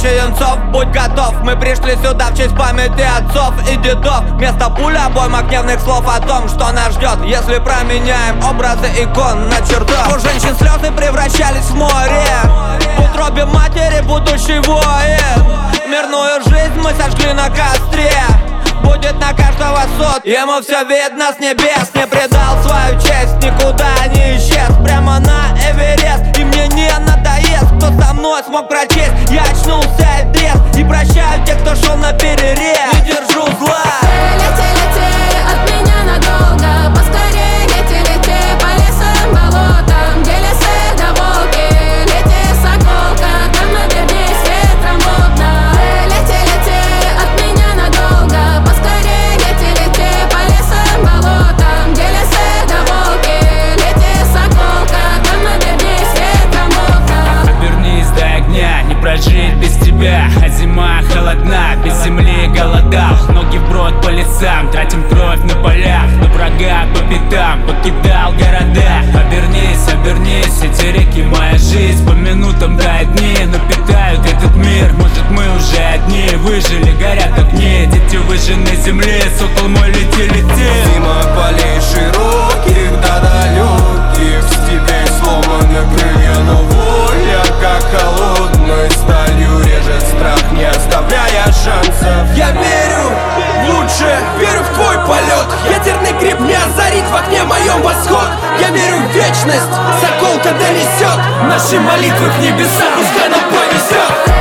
Черенцов, будь готов. Мы пришли сюда в честь памяти отцов и дедов. Вместо пуль обоймок гневных слов о том, что нас ждет, если променяем образы икон на чертов. У женщин слезы превращались в море, в утробе матери будущий воин. Мирную жизнь мы сожгли на костре, будет на каждого суд. Ему все видно с небес. Не предал свою честь, никуда не исчез. Прямо на Эверест, и мне не надоест. Кто со мной смог прочесть, я очнулся и трезв. И прощаю тех, кто шел на перерез. Не держу зла. Лети, лети от меня надолго. Поскорее лети, лети по лесам, болотам, где лесы да волки. Лети, соколка, там набернись ветром мутно. Лети, лети от меня надолго. Поскорее лети, лети по лесам, болотам, где лесы да волки. Лети, соколка, там набернись ветром мутно. Обернись до огня, не прожить без тебя. А зима холодна, без земли голодал. Ноги вброд по лесам, тратим кровь на полях. На врага по пятам, покидал города. Обернись, обернись, эти реки моя жизнь. По минутам до дни, но питают этот мир. Может мы уже одни, выжили, горят огни. Дети выжженной земли, сокол мой лети, лети. Мимо полей широких до далеких, степей сломаны крылья, но воля, как холодной сталью, режет страх, не оставляя шансов. Я верю в лучшее, верю в твой полет. Ядерный гриб не озарит в окне моем восход. Я верю в вечность, соколка донесет наши молитвы к небесам, пускай нам повезет.